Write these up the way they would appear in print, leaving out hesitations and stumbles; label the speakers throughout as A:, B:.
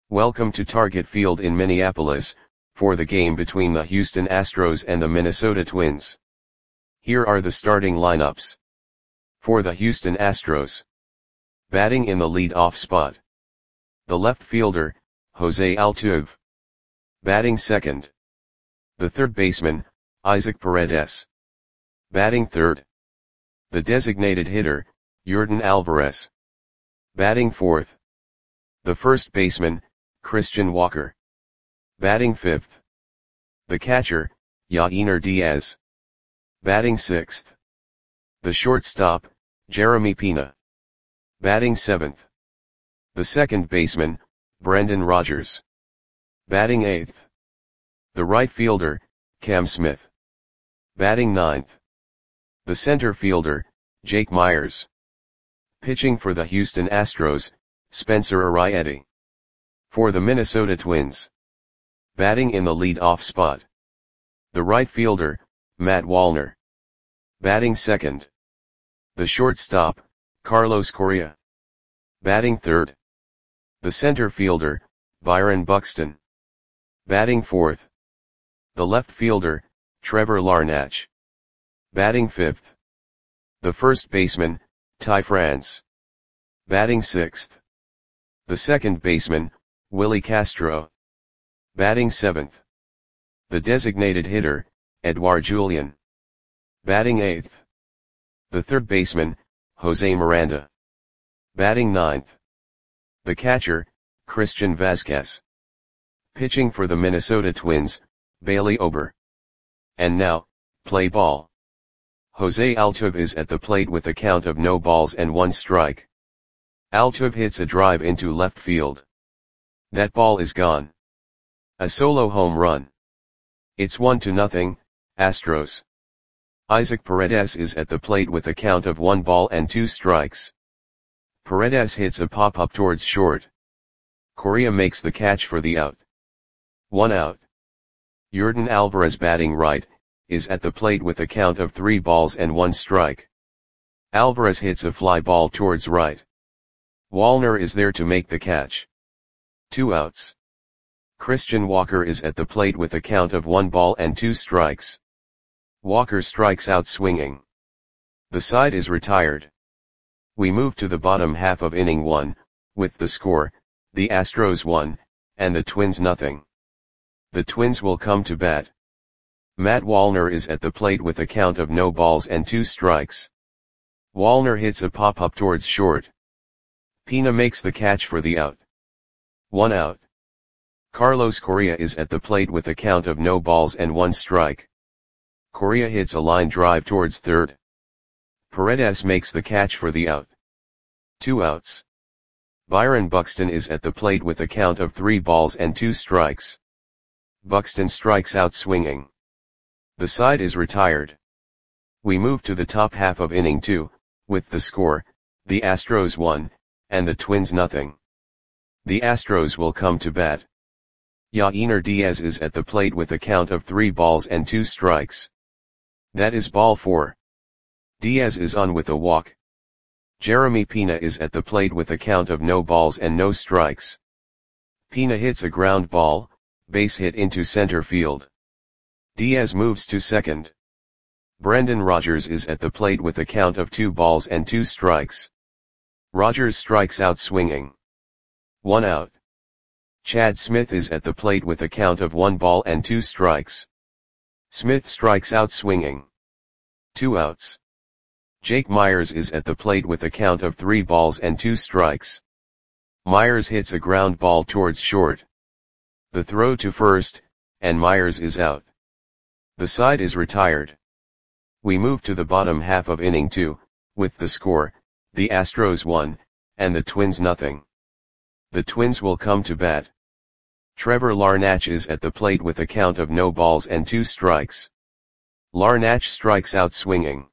A: Welcome to Target Field in Minneapolis, for the game between the Houston Astros and the Minnesota Twins. Here are the starting lineups. For the Houston Astros. Batting in the lead-off spot. The left fielder, Jose Altuve. Batting second. The third baseman, Isaac Paredes. Batting third. The designated hitter, Yordan Alvarez. Batting fourth. The first baseman, Christian Walker. Batting fifth. The catcher, Yainer Diaz. Batting sixth. The shortstop, Jeremy Pena. Batting seventh. The second baseman, Brendan Rodgers. Batting eighth. The right fielder, Cam Smith. Batting ninth. The center fielder, Jake Meyers. Pitching for the Houston Astros, Spencer Arrieta. For the Minnesota Twins. Batting in the lead-off spot. The right fielder, Matt Wallner. Batting second. The shortstop, Carlos Correa. Batting third. The center fielder, Byron Buxton. Batting fourth. The left fielder, Trevor Larnach. Batting fifth. The first baseman, Ty France. Batting sixth. The second baseman, Willie Castro. Batting seventh. The designated hitter, Edouard Julien. Batting eighth. The third baseman, Jose Miranda. Batting ninth. The catcher, Christian Vazquez. Pitching for the Minnesota Twins, Bailey Ober. And now, play ball. Jose Altuve is at the plate with a count of no balls and 1 strike. Altuve hits a drive into left field. That ball is gone. A solo home run. It's 1-0, Astros. Isaac Paredes is at the plate with a count of 1 ball and 2 strikes. Paredes hits a pop-up towards short. Correa makes the catch for the out. 1 out. Yordan Alvarez, batting right, is at the plate with a count of 3 balls and 1 strike. Alvarez hits a fly ball towards right. Wallner is there to make the catch. 2 outs. Christian Walker is at the plate with a count of 1 ball and 2 strikes. Walker strikes out swinging. The side is retired. We move to the bottom half of inning 1, with the score, the Astros 1, and the Twins 0. The Twins will come to bat. Matt Wallner is at the plate with a count of no balls and 2 strikes. Wallner hits a pop-up towards short. Pena makes the catch for the out. 1 out. Carlos Correa is at the plate with a count of no balls and 1 strike. Correa hits a line drive towards third. Paredes makes the catch for the out. 2 outs. Byron Buxton is at the plate with a count of 3 balls and 2 strikes. Buxton strikes out swinging. The side is retired. We move to the top half of inning 2, with the score, the Astros 1, and the Twins 0. The Astros will come to bat. Yainer Diaz is at the plate with a count of 3 balls and 2 strikes. That is ball 4. Diaz is on with a walk. Jeremy Pena is at the plate with a count of no balls and no strikes. Pena hits a ground ball, base hit into center field. Diaz moves to second. Brendan Rodgers is at the plate with a count of 2 balls and 2 strikes. Rodgers strikes out swinging. 1 out. Chad Smith is at the plate with a count of 1 ball and 2 strikes. Smith strikes out swinging. 2 outs. Jake Meyers is at the plate with a count of 3 balls and 2 strikes. Meyers hits a ground ball towards short. The throw to first, and Meyers is out. The side is retired. We move to the bottom half of inning 2, with the score, the Astros 1, and the Twins 0. The Twins will come to bat. Trevor Larnach is at the plate with a count of no balls and 2 strikes. Larnach strikes out swinging.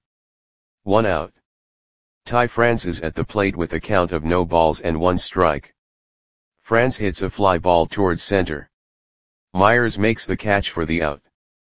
A: 1 out. Ty France is at the plate with a count of no balls and 1 strike. France hits a fly ball towards center. Meyers makes the catch for the out.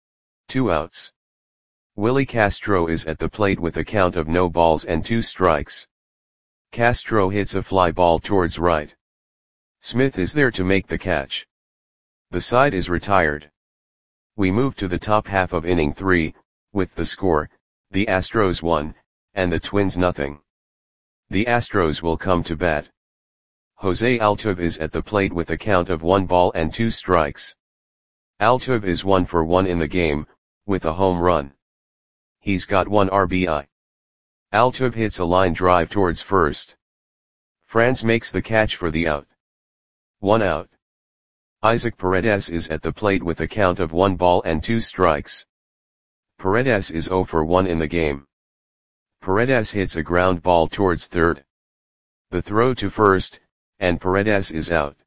A: 2 outs. Willie Castro is at the plate with a count of no balls and 2 strikes. Castro hits a fly ball towards right. Smith is there to make the catch. The side is retired. We move to the top half of inning 3, with the score, the Astros 1, and the Twins nothing. The Astros will come to bat. Jose Altuve is at the plate with a count of 1 ball and 2 strikes. Altuve is 1 for 1 in the game, with a home run. He's got 1 RBI. Altuve hits a line drive towards first. Franz makes the catch for the out. 1 out. Isaac Paredes is at the plate with a count of 1 ball and 2 strikes. Paredes is 0 for 1 in the game. Paredes hits a ground ball towards third. The throw to first, and Paredes is out.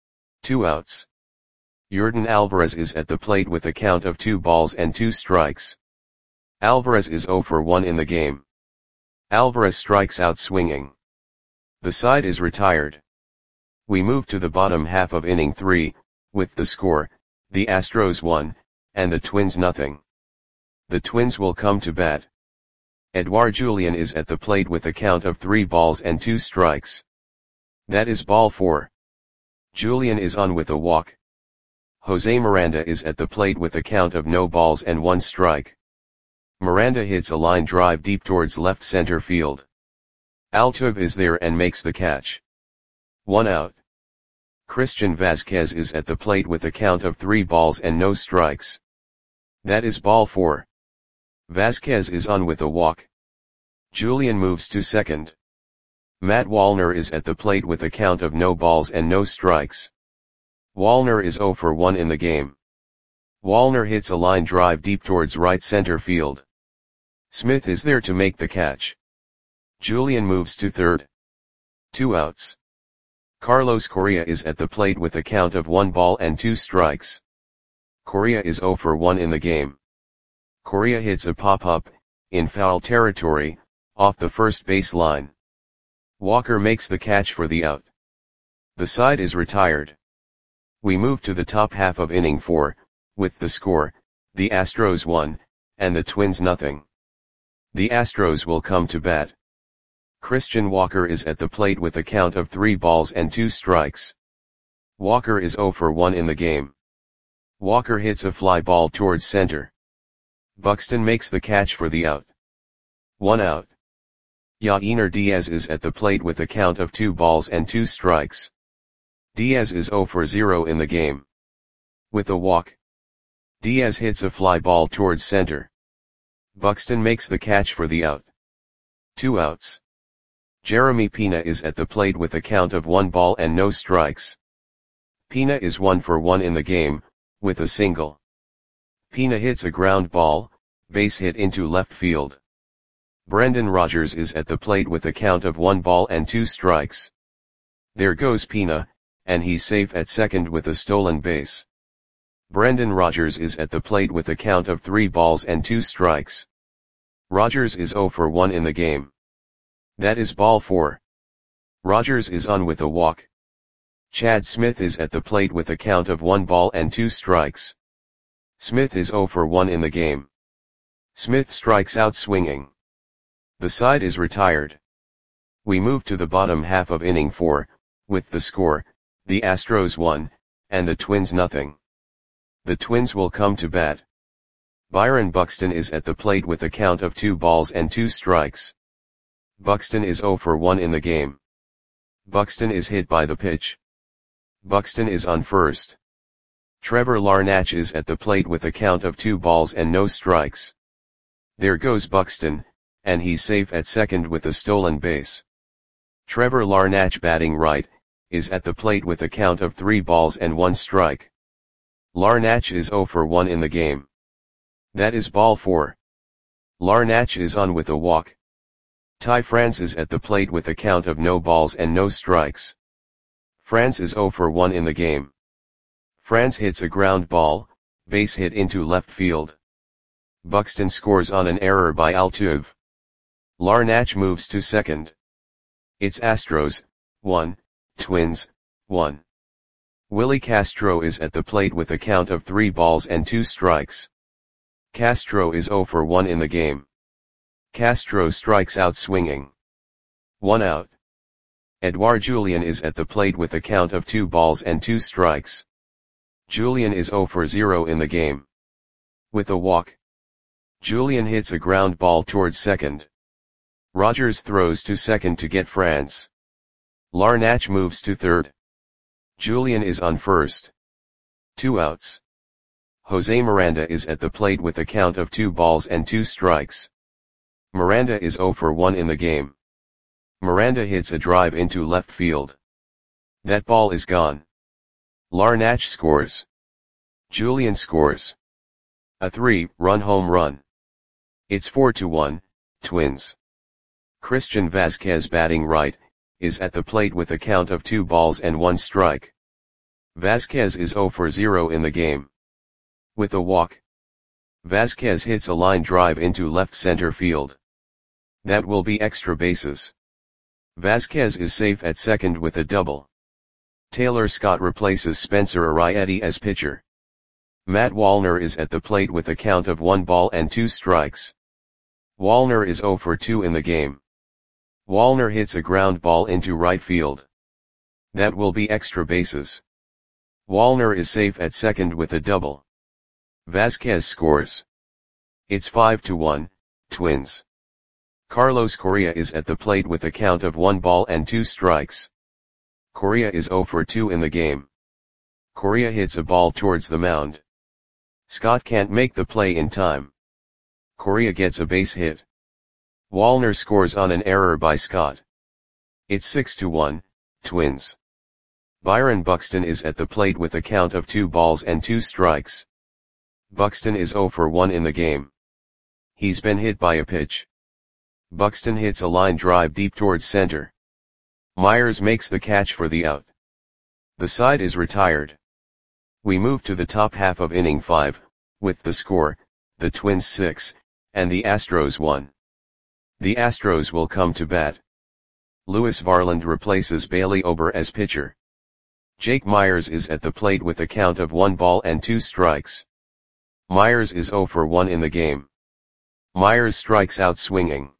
A: 2 outs. Yordan Alvarez is at the plate with a count of 2 balls and 2 strikes. Alvarez is 0 for 1 in the game. Alvarez strikes out swinging. The side is retired. We move to the bottom half of inning 3, with the score, the Astros 1, and the Twins nothing. The Twins will come to bat. Edouard Julien is at the plate with a count of 3 balls and 2 strikes. That is ball 4. Julien is on with a walk. Jose Miranda is at the plate with a count of no balls and 1 strike. Miranda hits a line drive deep towards left center field. Altuve is there and makes the catch. 1 out. Christian Vazquez is at the plate with a count of 3 balls and no strikes. That is ball 4. Vazquez is on with a walk. Julien moves to second. Matt Wallner is at the plate with a count of no balls and no strikes. Wallner is 0 for 1 in the game. Wallner hits a line drive deep towards right center field. Smith is there to make the catch. Julien moves to third. 2 outs. Carlos Correa is at the plate with a count of 1 ball and 2 strikes. Correa is 0 for 1 in the game. Correa hits a pop-up, in foul territory, off the first base line. Walker makes the catch for the out. The side is retired. We move to the top half of inning 4, with the score, the Astros 1, and the Twins nothing. The Astros will come to bat. Christian Walker is at the plate with a count of 3 balls and 2 strikes. Walker is 0 for 1 in the game. Walker hits a fly ball towards center. Buxton makes the catch for the out. 1 out. Yainer Diaz is at the plate with a count of 2 balls and 2 strikes. Diaz is 0 for 0 in the game. With a walk. Diaz hits a fly ball towards center. Buxton makes the catch for the out. 2 outs. Jeremy Pena is at the plate with a count of 1 ball and no strikes. Pena is 1 for 1 in the game, with a single. Pena hits a ground ball, base hit into left field. Brendan Rodgers is at the plate with a count of 1 ball and 2 strikes. There goes Pena, and he's safe at second with a stolen base. Brendan Rodgers is at the plate with a count of 3 balls and 2 strikes. Rodgers is 0 for 1 in the game. That is ball 4. Rodgers is on with a walk. Chad Smith is at the plate with a count of 1 ball and 2 strikes. Smith is 0 for 1 in the game. Smith strikes out swinging. The side is retired. We move to the bottom half of inning 4, with the score, the Astros 1, and the Twins nothing. The Twins will come to bat. Byron Buxton is at the plate with a count of 2 balls and 2 strikes. Buxton is 0 for 1 in the game. Buxton is hit by the pitch. Buxton is on first. Trevor Larnach is at the plate with a count of 2 balls and no strikes. There goes Buxton, and he's safe at second with a stolen base. Trevor Larnach, batting right, is at the plate with a count of 3 balls and 1 strike. Larnach is 0 for 1 in the game. That is ball 4. Larnach is on with a walk. Ty France is at the plate with a count of no balls and no strikes. France is 0 for 1 in the game. France hits a ground ball, base hit into left field. Buxton scores on an error by Altuve. Larnach moves to second. It's Astros, 1, Twins, 1. Willie Castro is at the plate with a count of 3 balls and 2 strikes. Castro is 0 for 1 in the game. Castro strikes out swinging. 1 out. Edouard Julien is at the plate with a count of 2 balls and 2 strikes. Julien is 0 for 0 in the game. With a walk, Julien hits a ground ball towards second. Rogers throws to second to get France. Larnach moves to third. Julien is on first. 2 outs. Jose Miranda is at the plate with a count of 2 balls and 2 strikes. Miranda is 0 for 1 in the game. Miranda hits a drive into left field. That ball is gone. Larnach scores. Julien scores. A 3-run home run. It's 4-1, Twins. Christian Vasquez, batting right, is at the plate with a count of 2 balls and 1 strike. Vasquez is 0 for 0 in the game. With a walk, Vasquez hits a line drive into left center field. That will be extra bases. Vasquez is safe at second with a double. Taylor Scott replaces Spencer Arrieta as pitcher. Matt Wallner is at the plate with a count of 1 ball and 2 strikes. Wallner is 0 for 2 in the game. Wallner hits a ground ball into right field. That will be extra bases. Wallner is safe at second with a double. Vasquez scores. It's 5-1, Twins. Carlos Correa is at the plate with a count of 1 ball and 2 strikes. Correa is 0 for 2 in the game. Correa hits a ball towards the mound. Scott can't make the play in time. Correa gets a base hit. Wallner scores on an error by Scott. It's 6-1, Twins. Byron Buxton is at the plate with a count of 2 balls and 2 strikes. Buxton is 0 for 1 in the game. He's been hit by a pitch. Buxton hits a line drive deep towards center. Myers makes the catch for the out. The side is retired. We move to the top half of inning 5, with the score, the Twins 6, and the Astros 1. The Astros will come to bat. Louis Varland replaces Bailey Ober as pitcher. Jake Myers is at the plate with a count of 1 ball and 2 strikes. Myers is 0 for 1 in the game. Myers strikes out swinging.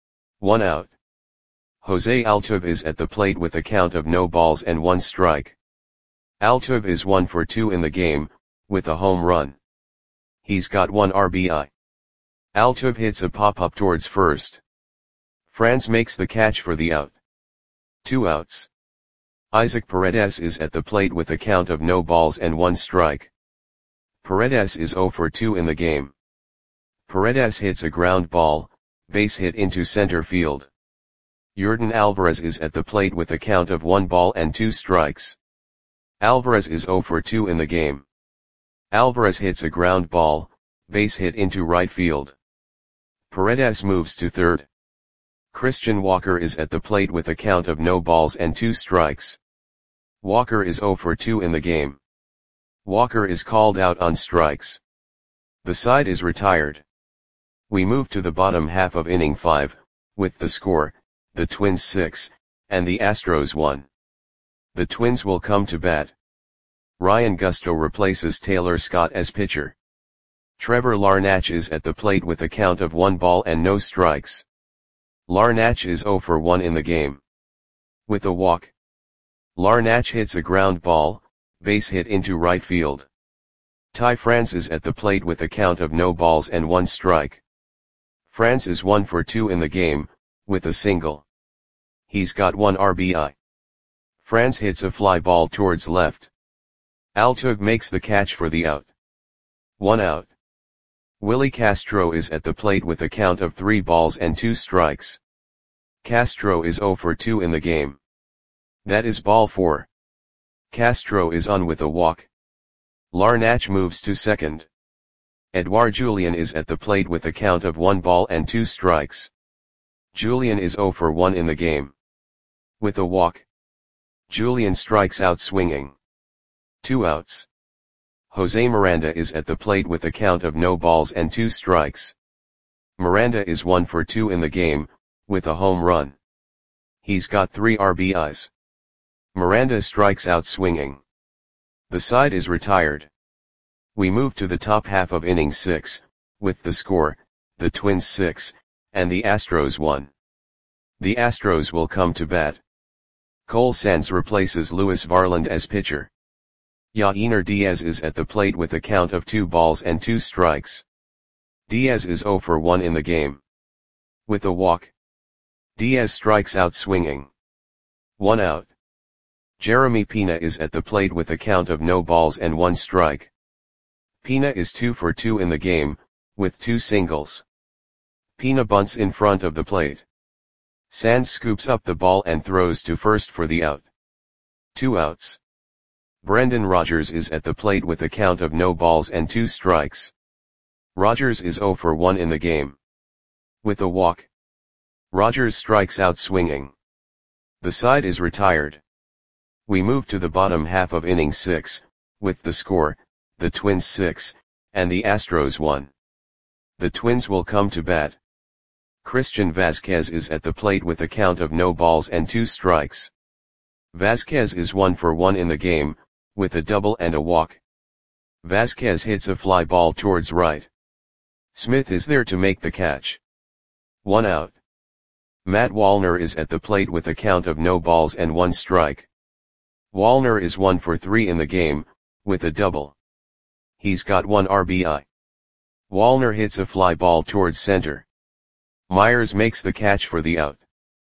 A: 1 out. Jose Altuve is at the plate with a count of no balls and 1 strike. Altuve is 1 for 2 in the game, with a home run. He's got 1 RBI. Altuve hits a pop-up towards first. France makes the catch for the out. 2 outs. Isaac Paredes is at the plate with a count of no balls and 1 strike. Paredes is 0 for 2 in the game. Paredes hits a ground ball, base hit into center field. Yordan Alvarez is at the plate with a count of 1 ball and 2 strikes. Alvarez is 0 for 2 in the game. Alvarez hits a ground ball, base hit into right field. Paredes moves to third. Christian Walker is at the plate with a count of no balls and 2 strikes. Walker is 0 for 2 in the game. Walker is called out on strikes. The side is retired. We move to the bottom half of inning 5, with the score, the Twins 6, and the Astros 1. The Twins will come to bat. Ryan Gusto replaces Taylor Scott as pitcher. Trevor Larnach is at the plate with a count of 1 ball and no strikes. Larnach is 0 for 1 in the game. With a walk, Larnach hits a ground ball, base hit into right field. Ty France is at the plate with a count of no balls and 1 strike. France is 1 for 2 in the game, with a single. He's got 1 RBI. France hits a fly ball towards left. Altuve makes the catch for the out. 1 out. Willie Castro is at the plate with a count of 3 balls and 2 strikes. Castro is 0 for 2 in the game. That is ball 4. Castro is on with a walk. Larnach moves to second. Edouard Julien is at the plate with a count of 1 ball and 2 strikes. Julien is 0 for 1 in the game. With a walk, Julien strikes out swinging. 2 outs. Jose Miranda is at the plate with a count of no balls and 2 strikes. Miranda is 1 for 2 in the game, with a home run. He's got 3 RBIs. Miranda strikes out swinging. The side is retired. We move to the top half of inning 6, with the score, the Twins 6, and the Astros 1. The Astros will come to bat. Cole Sands replaces Luis Varland as pitcher. Yainer Diaz is at the plate with a count of 2 balls and 2 strikes. Diaz is 0 for 1 in the game. With a walk, Diaz strikes out swinging. 1 out. Jeremy Pina is at the plate with a count of no balls and 1 strike. Pina is 2 for 2 in the game, with 2 singles. Pina bunts in front of the plate. Sands scoops up the ball and throws to first for the out. 2 outs. Brendan Rodgers is at the plate with a count of no balls and 2 strikes. Rodgers is 0 for 1 in the game. With a walk, Rodgers strikes out swinging. The side is retired. We move to the bottom half of inning 6, with the score, the Twins 6, and the Astros 1. The Twins will come to bat. Christian Vazquez is at the plate with a count of no balls and 2 strikes. Vazquez is 1 for 1 in the game, with a double and a walk. Vazquez hits a fly ball towards right. Smith is there to make the catch. 1 out. Matt Wallner is at the plate with a count of no balls and 1 strike. Wallner is 1 for 3 in the game, with a double. He's got 1 RBI. Wallner hits a fly ball towards center. Myers makes the catch for the out.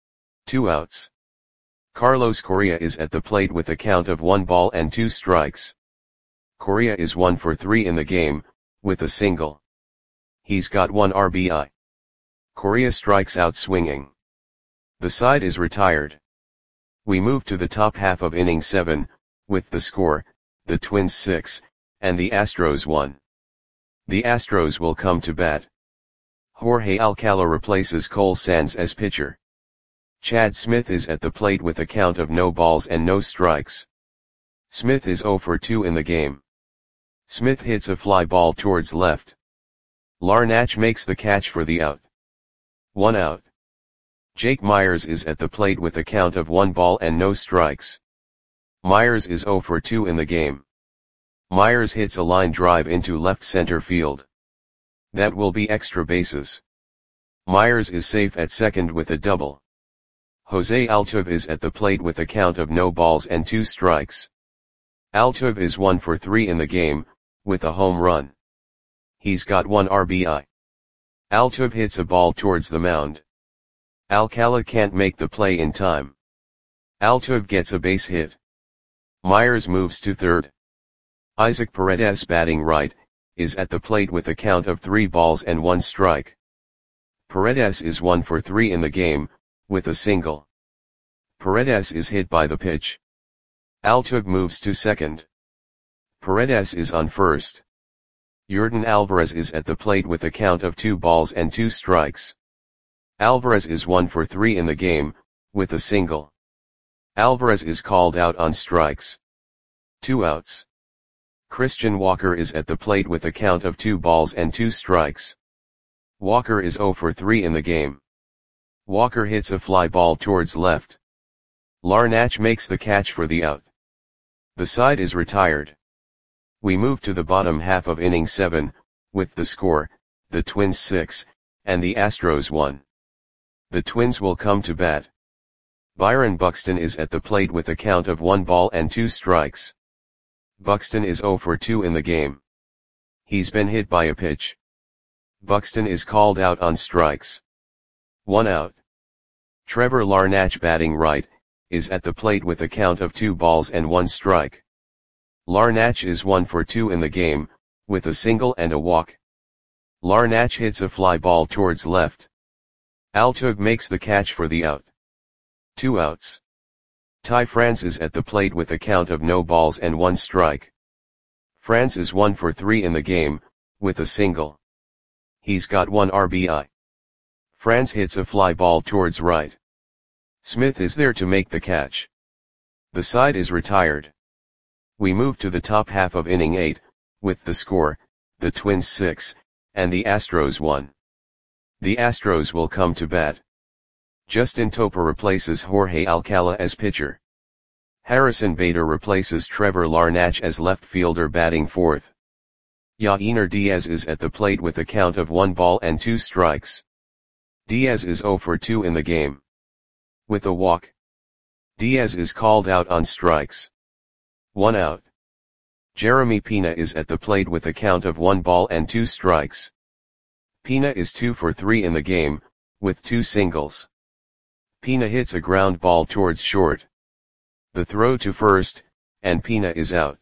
A: 2 outs. Carlos Correa is at the plate with a count of 1 ball and 2 strikes. Correa is 1 for 3 in the game, with a single. He's got 1 RBI. Correa strikes out swinging. The side is retired. We move to the top half of inning 7, with the score, the Twins 6, and the Astros 1. The Astros will come to bat. Jorge Alcala replaces Cole Sands as pitcher. Chad Smith is at the plate with a count of no balls and no strikes. Smith is 0 for 2 in the game. Smith hits a fly ball towards left. Larnach makes the catch for the out. 1 out. Jake Myers is at the plate with a count of 1 ball and no strikes. Myers is 0 for 2 in the game. Myers hits a line drive into left center field. That will be extra bases. Myers is safe at second with a double. Jose Altuve is at the plate with a count of no balls and 2 strikes. Altuve is 1 for 3 in the game, with a home run. He's got 1 RBI. Altuve hits a ball towards the mound. Alcala can't make the play in time. Altuve gets a base hit. Myers moves to third. Isaac Paredes, batting right, is at the plate with a count of 3 balls and 1 strike. Paredes is 1 for 3 in the game, with a single. Paredes is hit by the pitch. Altuve moves to second. Paredes is on first. Yordan Alvarez is at the plate with a count of 2 balls and 2 strikes. Alvarez is 1 for 3 in the game, with a single. Alvarez is called out on strikes. 2 outs. Christian Walker is at the plate with a count of 2 balls and 2 strikes. Walker is 0 for 3 in the game. Walker hits a fly ball towards left. Larnach makes the catch for the out. The side is retired. We move to the bottom half of inning 7, with the score, the Twins 6, and the Astros 1. The Twins will come to bat. Byron Buxton is at the plate with a count of 1 ball and 2 strikes. Buxton is 0 for 2 in the game. He's been hit by a pitch. Buxton is called out on strikes. 1 out. Trevor Larnach, batting right, is at the plate with a count of 2 balls and 1 strike. Larnach is 1 for 2 in the game, with a single and a walk. Larnach hits a fly ball towards left. Altuve makes the catch for the out. 2 outs. Ty France is at the plate with a count of no balls and 1 strike. France is 1 for 3 in the game, with a single. He's got 1 RBI. France hits a fly ball towards right. Smith is there to make the catch. The side is retired. We move to the top half of inning 8, with the score, the Twins 6, and the Astros 1. The Astros will come to bat. Justin Topa replaces Jorge Alcala as pitcher. Harrison Bader replaces Trevor Larnach as left fielder, batting fourth. Yainer Diaz is at the plate with a count of 1 ball and 2 strikes. Diaz is 0 for 2 in the game. With a walk, Diaz is called out on strikes. 1 out. Jeremy Pena is at the plate with a count of 1 ball and 2 strikes. Pena is 2 for 3 in the game, with 2 singles. Pena hits a ground ball towards short. The throw to first, and Pena is out.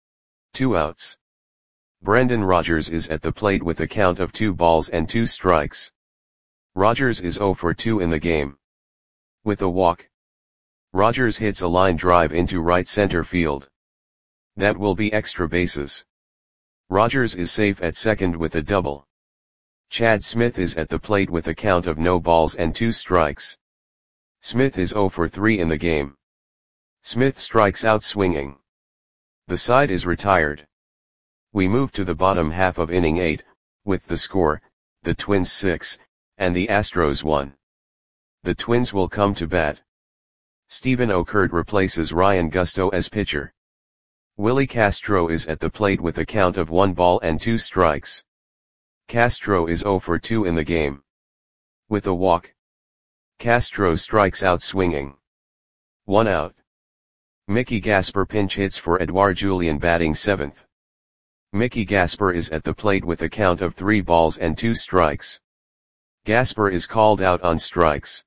A: 2 outs. Brendan Rodgers is at the plate with a count of 2 balls and 2 strikes. Rodgers is 0 for 2 in the game. With a walk. Rodgers hits a line drive into right center field. That will be extra bases. Rodgers is safe at second with a double. Chad Smith is at the plate with a count of no balls and 2 strikes. Smith is 0 for 3 in the game. Smith strikes out swinging. The side is retired. We move to the bottom half of inning 8, with the score, the Twins 6, and the Astros 1. The Twins will come to bat. Stephen Okert replaces Ryan Gusto as pitcher. Willie Castro is at the plate with a count of 1 ball and 2 strikes. Castro is 0 for 2 in the game. With a walk. Castro strikes out swinging. 1 out. Mickey Gasper pinch hits for Edouard Julien batting 7th. Mickey Gasper is at the plate with a count of 3 balls and 2 strikes. Gasper is called out on strikes.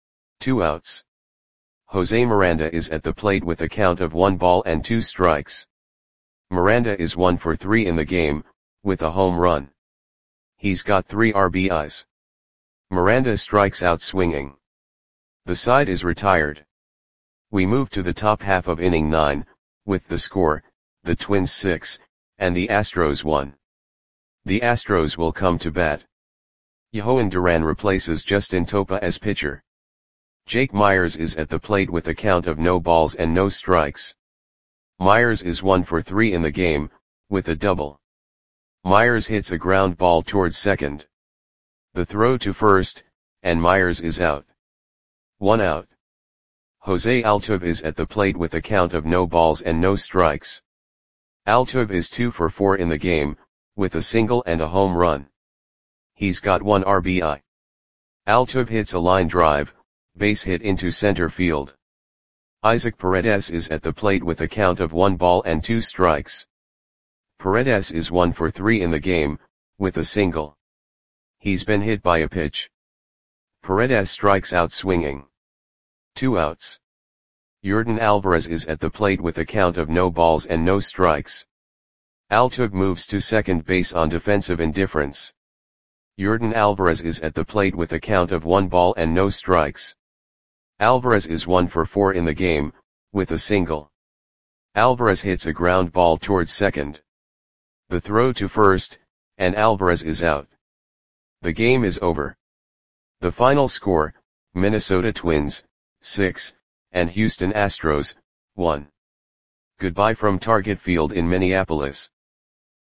A: 2 outs. Jose Miranda is at the plate with a count of 1 ball and 2 strikes. Miranda is 1 for 3 in the game, with a home run. He's got 3 RBIs. Miranda strikes out swinging. The side is retired. We move to the top half of inning 9, with the score, the Twins 6, and the Astros 1. The Astros will come to bat. Yohan Duran replaces Justin Topa as pitcher. Jake Myers is at the plate with a count of no balls and no strikes. Myers is 1 for 3 in the game, with a double. Myers hits a ground ball towards second. The throw to first, and Myers is out. 1 out. Jose Altuve is at the plate with a count of no balls and no strikes. Altuve is 2 for 4 in the game, with a single and a home run. He's got 1 RBI. Altuve hits a line drive, base hit into center field. Isaac Paredes is at the plate with a count of 1 ball and 2 strikes. Paredes is 1 for 3 in the game, with a single. He's been hit by a pitch. Paredes strikes out swinging. 2 outs. Yordan Alvarez is at the plate with a count of no balls and no strikes. Altuve moves to second base on defensive indifference. Yordan Alvarez is at the plate with a count of 1 ball and no strikes. Alvarez is 1 for 4 in the game, with a single. Alvarez hits a ground ball towards second. The throw to first, and Alvarez is out. The game is over. The final score, Minnesota Twins, 6, and Houston Astros, 1. Goodbye from Target Field in Minneapolis.